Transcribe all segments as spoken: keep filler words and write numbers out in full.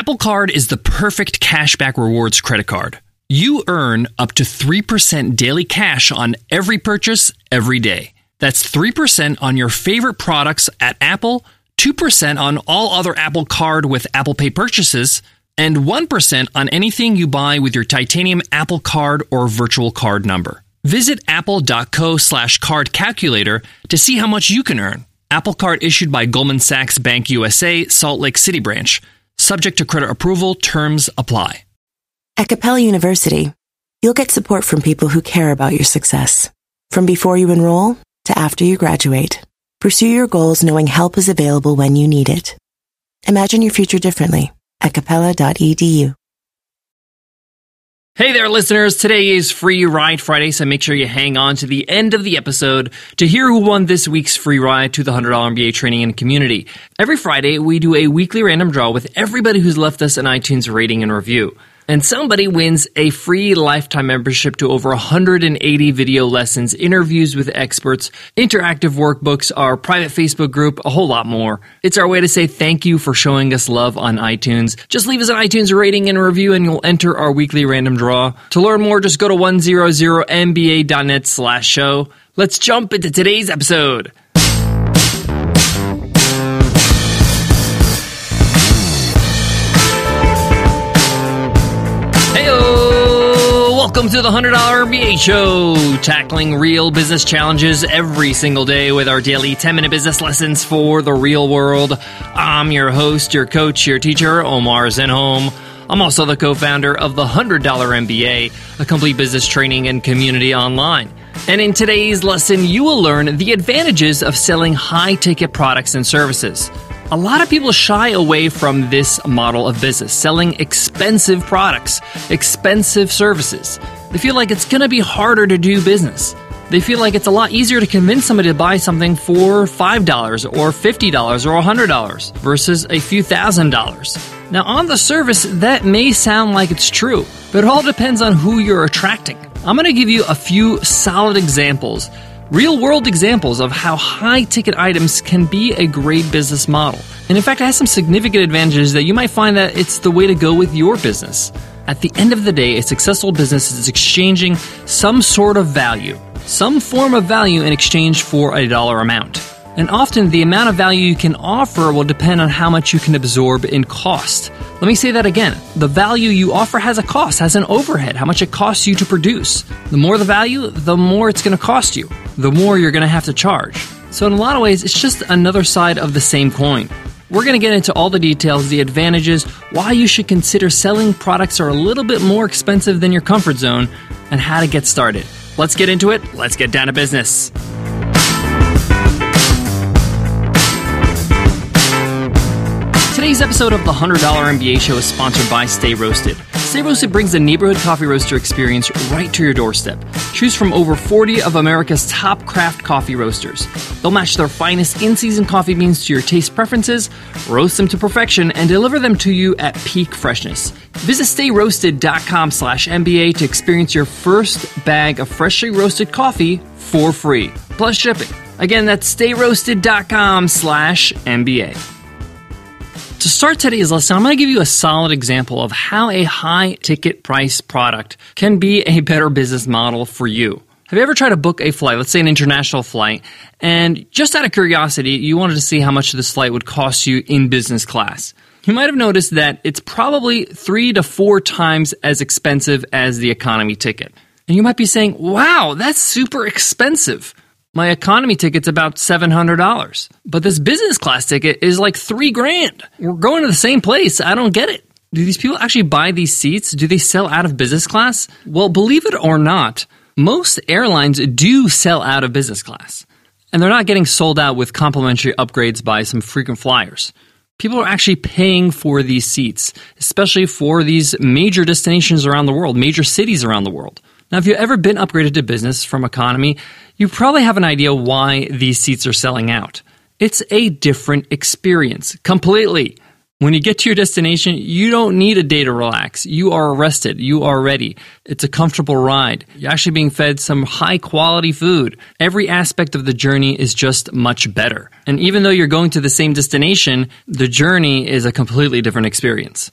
Apple Card is the perfect cashback rewards credit card. You earn up to three percent daily cash on every purchase every day. That's three percent on your favorite products at Apple, two percent on all other Apple Card with Apple Pay purchases, and one percent on anything you buy with your titanium Apple Card or virtual card number. Visit apple.co slash card calculator to see how much you can earn. Apple Card issued by Goldman Sachs Bank U S A, Salt Lake City branch. Subject to credit approval, terms apply. At Capella University, you'll get support from people who care about your success. From before you enroll to after you graduate, pursue your goals knowing help is available when you need it. Imagine your future differently at capella dot e d u. Hey there, listeners. Today is Free Ride Friday, so make sure you hang on to the end of the episode to hear who won this week's free ride to the one hundred dollar M B A training and community. Every Friday, we do a weekly random draw with everybody who's left us an iTunes rating and review. And somebody wins a free lifetime membership to over one hundred eighty video lessons, interviews with experts, interactive workbooks, our private Facebook group, a whole lot more. It's our way to say thank you for showing us love on iTunes. Just leave us an iTunes rating and review and you'll enter our weekly random draw. To learn more, just go to one hundred m b a dot net slash show. Let's jump into today's episode. Welcome to the one hundred dollar M B A Show, tackling real business challenges every single day with our daily ten-minute business lessons for the real world. I'm your host, your coach, your teacher, Omar Zenhom. I'm also the co-founder of the one hundred dollar M B A, a complete business training and community online. And in today's lesson, you will learn the advantages of selling high-ticket products and services. A lot of people shy away from this model of business, selling expensive products, expensive services. They feel like it's going to be harder to do business. They feel like it's a lot easier to convince somebody to buy something for five dollars or fifty dollars or one hundred dollars versus a few thousand dollars. Now, on the surface, that may sound like it's true, but it all depends on who you're attracting. I'm going to give you a few solid examples, real-world examples of how high-ticket items can be a great business model. And in fact, it has some significant advantages that you might find that it's the way to go with your business. At the end of the day, a successful business is exchanging some sort of value, some form of value in exchange for a dollar amount. And often, the amount of value you can offer will depend on how much you can absorb in cost. Let me say that again. The value you offer has a cost, has an overhead, how much it costs you to produce. The more the value, the more it's going to cost you. The more you're going to have to charge. So in a lot of ways, it's just another side of the same coin. We're going to get into all the details, the advantages, why you should consider selling products that are a little bit more expensive than your comfort zone, and how to get started. Let's get into it. Let's get down to business. Today's episode of the one hundred dollar M B A Show is sponsored by Stay Roasted. Stay Roasted brings the neighborhood coffee roaster experience right to your doorstep. Choose from over forty of America's top craft coffee roasters. They'll match their finest in-season coffee beans to your taste preferences, roast them to perfection, and deliver them to you at peak freshness. Visit stay roasted dot com slash M B A to experience your first bag of freshly roasted coffee for free, plus shipping. Again, that's stay roasted dot com slash M B A. To start today's lesson, I'm going to give you a solid example of how a high-ticket price product can be a better business model for you. Have you ever tried to book a flight, let's say an international flight, and just out of curiosity, you wanted to see how much this flight would cost you in business class? You might have noticed that it's probably three to four times as expensive as the economy ticket. And you might be saying, wow, that's super expensive. My economy ticket's about seven hundred dollars, but this business class ticket is like three grand. We're going to the same place. I don't get it. Do these people actually buy these seats? Do they sell out of business class? Well, believe it or not, most airlines do sell out of business class, and they're not getting sold out with complimentary upgrades by some frequent flyers. People are actually paying for these seats, especially for these major destinations around the world, major cities around the world. Now, if you've ever been upgraded to business from economy, you probably have an idea why these seats are selling out. It's a different experience, completely. When you get to your destination, you don't need a day to relax. You are rested. You are ready. It's a comfortable ride. You're actually being fed some high-quality food. Every aspect of the journey is just much better. And even though you're going to the same destination, the journey is a completely different experience.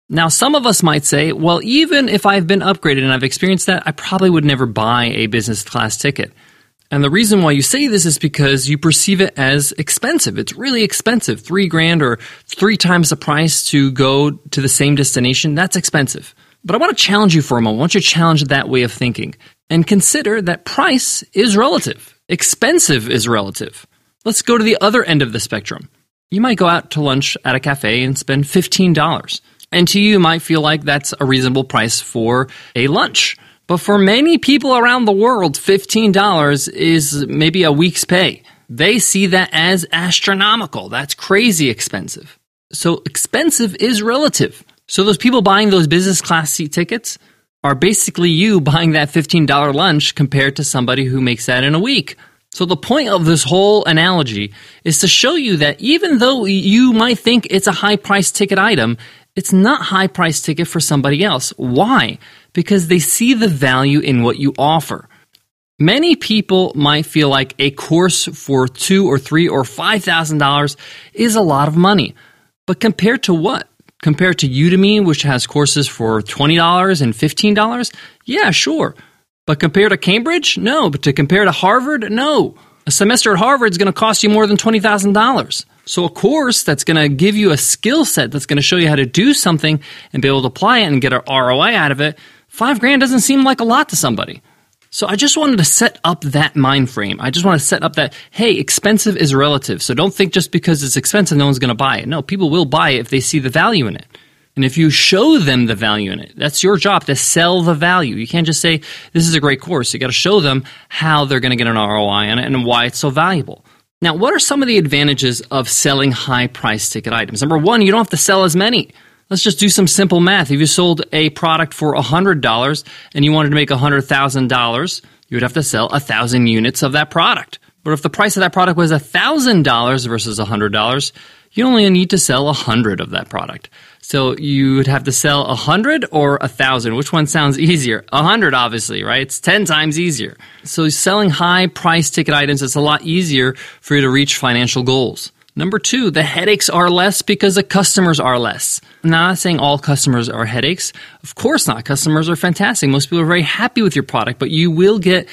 Now, some of us might say, well, even if I've been upgraded and I've experienced that, I probably would never buy a business class ticket. And the reason why you say this is because you perceive it as expensive. It's really expensive. Three grand or three times the price to go to the same destination, that's expensive. But I want to challenge you for a moment. I want you to challenge that way of thinking and consider that price is relative. Expensive is relative. Let's go to the other end of the spectrum. You might go out to lunch at a cafe and spend fifteen dollars. And to you, it might feel like that's a reasonable price for a lunch. But for many people around the world, fifteen dollars is maybe a week's pay. They see that as astronomical. That's crazy expensive. So expensive is relative. So those people buying those business class seat tickets are basically you buying that fifteen dollars lunch compared to somebody who makes that in a week. So the point of this whole analogy is to show you that even though you might think it's a high-priced ticket item, it's not high-priced ticket for somebody else. Why? Because they see the value in what you offer. Many people might feel like a course for two or three or five thousand dollars is a lot of money. But compared to what? Compared to Udemy, which has courses for twenty dollars and fifteen dollars? Yeah, sure. But compared to Cambridge? No. But to compare to Harvard? No. A semester at Harvard is going to cost you more than twenty thousand dollars. So a course that's going to give you a skill set that's going to show you how to do something and be able to apply it and get an R O I out of it, five grand doesn't seem like a lot to somebody. So I just wanted to set up that mind frame. I just want to set up that, hey, expensive is relative. So don't think just because it's expensive, no one's going to buy it. No, people will buy it if they see the value in it. And if you show them the value in it, that's your job to sell the value. You can't just say, this is a great course. You got to show them how they're going to get an R O I on it and why it's so valuable. Now, what are some of the advantages of selling high-priced ticket items? Number one, you don't have to sell as many. Let's just do some simple math. If you sold a product for one hundred dollars and you wanted to make one hundred thousand dollars, you would have to sell one thousand units of that product. But if the price of that product was one thousand dollars versus one hundred dollars, you only need to sell one hundred of that product. So you would have to sell one hundred or one thousand. Which one sounds easier? one hundred, obviously, right? It's ten times easier. So selling high-price ticket items, it's a lot easier for you to reach financial goals. Number two, the headaches are less because the customers are less. I'm not saying all customers are headaches. Of course not. Customers are fantastic. Most people are very happy with your product, but you will get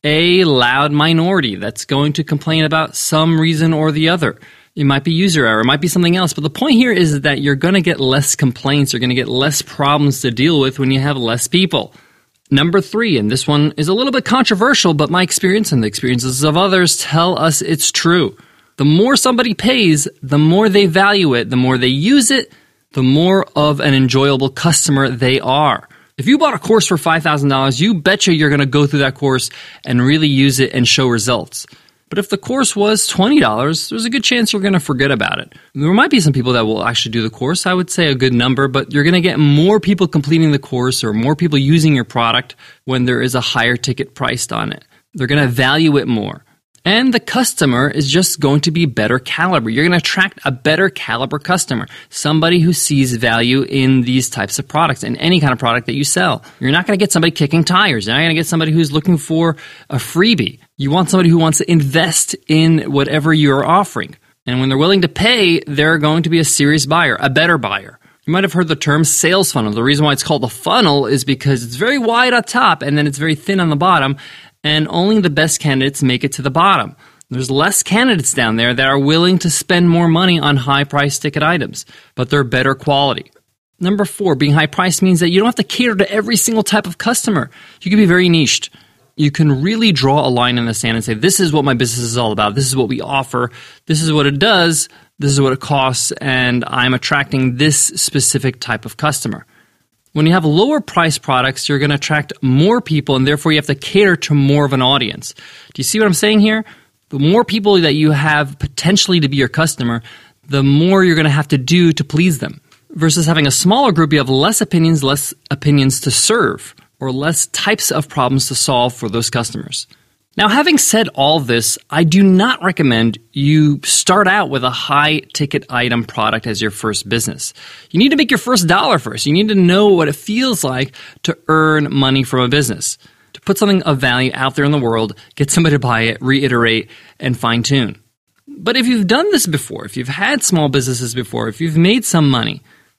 a loud minority that's going to complain about some reason or the other. It might be user error. It might be something else. But the point here is that you're going to get less complaints. You're going to get less problems to deal with when you have less people. Number three, and this one is a little bit controversial, but my experience and the experiences of others tell us it's true. The more somebody pays, the more they value it, the more they use it, the more of an enjoyable customer they are. If you bought a course for five thousand dollars, you betcha you're going to go through that course and really use it and show results. But if the course was twenty dollars, there's a good chance you're going to forget about it. There might be some people that will actually do the course. I would say a good number, but you're going to get more people completing the course or more people using your product when there is a higher ticket priced on it. They're going to value it more. And the customer is just going to be better caliber. You're going to attract a better caliber customer, somebody who sees value in these types of products, in any kind of product that you sell. You're not going to get somebody kicking tires. You're not going to get somebody who's looking for a freebie. You want somebody who wants to invest in whatever you're offering. And when they're willing to pay, they're going to be a serious buyer, a better buyer. You might have heard the term sales funnel. The reason why it's called a funnel is because it's very wide on top and then it's very thin on the bottom. And only the best candidates make it to the bottom. There's less candidates down there that are willing to spend more money on high-priced ticket items, but they're better quality. Number four, being high-priced means that you don't have to cater to every single type of customer. You can be very niched. You can really draw a line in the sand and say, this is what my business is all about. This is what we offer. This is what it does. This is what it costs. And I'm attracting this specific type of customer. When you have lower price products, you're going to attract more people, and therefore you have to cater to more of an audience. Do you see what I'm saying here? The more people that you have potentially to be your customer, the more you're going to have to do to please them. Versus having a smaller group, you have less opinions, less opinions to serve, or less types of problems to solve for those customers. Now, having said all this, I do not recommend you start out with a high-ticket item product as your first business. You need to make your first dollar first. You need to know what it feels like to earn money from a business, to put something of value out there in the world, get somebody to buy it, reiterate, and fine-tune. But if you've done this before, if you've had small businesses before, if you've made some money,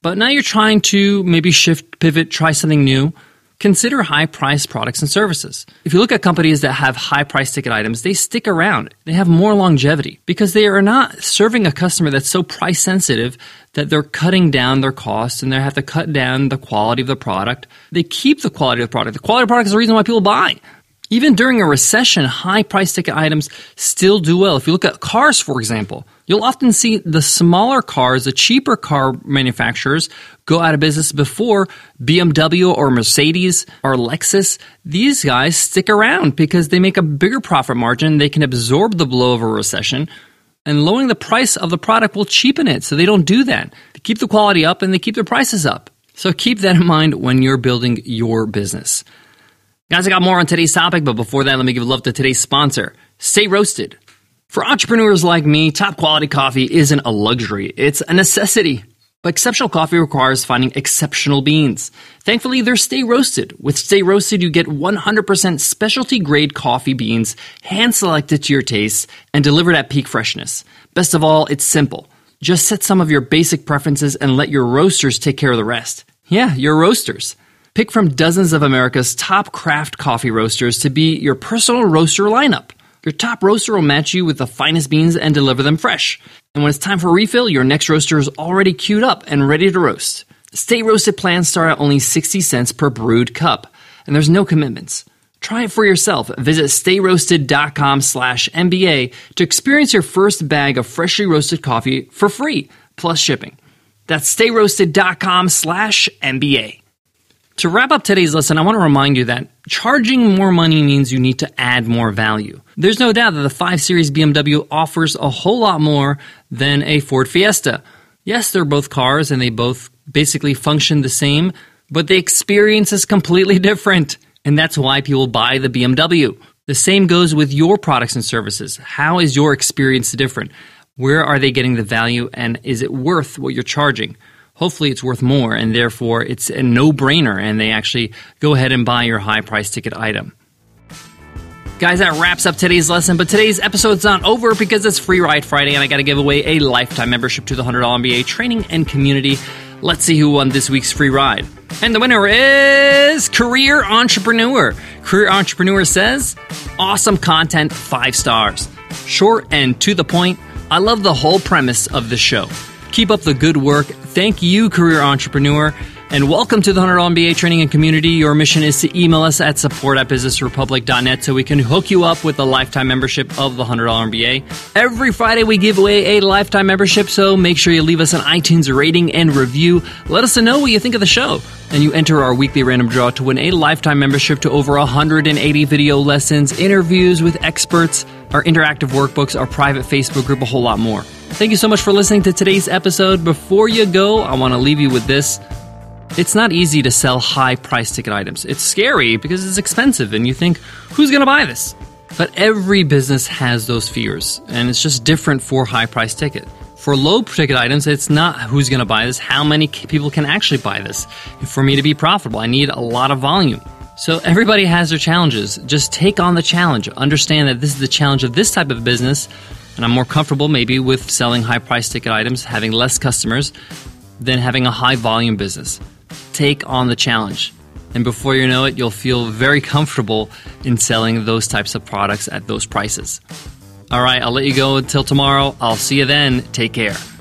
but now you're trying to maybe shift, pivot, try something new, consider high-priced products and services. If you look at companies that have high-price ticket items, they stick around. They have more longevity because they are not serving a customer that's so price-sensitive that they're cutting down their costs and they have to cut down the quality of the product. They keep the quality of the product. The quality of the product is the reason why people buy. Even during a recession, high-price ticket items still do well. If you look at cars, for example, you'll often see the smaller cars, the cheaper car manufacturers go out of business before B M W or Mercedes or Lexus. These guys stick around because they make a bigger profit margin. They can absorb the blow of a recession, and lowering the price of the product will cheapen it. So they don't do that. They keep the quality up and they keep their prices up. So keep that in mind when you're building your business. Guys, I got more on today's topic, but before that, let me give love to today's sponsor, Stay Roasted. For entrepreneurs like me, top quality coffee isn't a luxury, it's a necessity. But exceptional coffee requires finding exceptional beans. Thankfully, they're Stay Roasted. With Stay Roasted, you get one hundred percent specialty grade coffee beans, hand-selected to your taste, and delivered at peak freshness. Best of all, it's simple. Just set some of your basic preferences and let your roasters take care of the rest. Yeah, your roasters. Pick from dozens of America's top craft coffee roasters to be your personal roaster lineup. Your top roaster will match you with the finest beans and deliver them fresh. And when it's time for refill, your next roaster is already queued up and ready to roast. Stay Roasted plans start at only sixty cents per brewed cup, and there's no commitments. Try it for yourself. Visit stayroasted.com slash MBA to experience your first bag of freshly roasted coffee for free, plus shipping. That's stayroasted.com slash MBA. To wrap up today's lesson, I want to remind you that charging more money means you need to add more value. There's no doubt that the five Series B M W offers a whole lot more than a Ford Fiesta. Yes, they're both cars and they both basically function the same, but the experience is completely different. And that's why people buy the B M W. The same goes with your products and services. How is your experience different? Where are they getting the value, and is it worth what you're charging? Hopefully it's worth more, and therefore it's a no-brainer, and they actually go ahead and buy your high-price ticket item. Guys, that wraps up today's lesson, but today's episode's not over because it's Free Ride Friday, and I got to give away a lifetime membership to the one hundred dollar M B A training and community. Let's see who won this week's free ride. And the winner is Career Entrepreneur. Career Entrepreneur says, awesome content, five stars. Short and to the point. I love the whole premise of the show. Keep up the good work. Thank you, Career Entrepreneur. And welcome to the one hundred dollar M B A training and community. Your mission is to email us at support at business republic dot net so we can hook you up with a lifetime membership of the one hundred dollar M B A. Every Friday we give away a lifetime membership, so make sure you leave us an iTunes rating and review. Let us know what you think of the show. And you enter our weekly random draw to win a lifetime membership to over one hundred eighty video lessons, interviews with experts, our interactive workbooks, our private Facebook group, a whole lot more. Thank you so much for listening to today's episode. Before you go, I want to leave you with this. It's not easy to sell high-price ticket items. It's scary because it's expensive, and you think, who's going to buy this? But every business has those fears, and it's just different for high-price ticket. For low-ticket items, it's not who's going to buy this, how many people can actually buy this. For me to be profitable, I need a lot of volume. So everybody has their challenges. Just take on the challenge. Understand that this is the challenge of this type of business, and I'm more comfortable maybe with selling high-price ticket items, having less customers, than having a high-volume business. Take on the challenge. And before you know it, you'll feel very comfortable in selling those types of products at those prices. All right, I'll let you go until tomorrow. I'll see you then. Take care.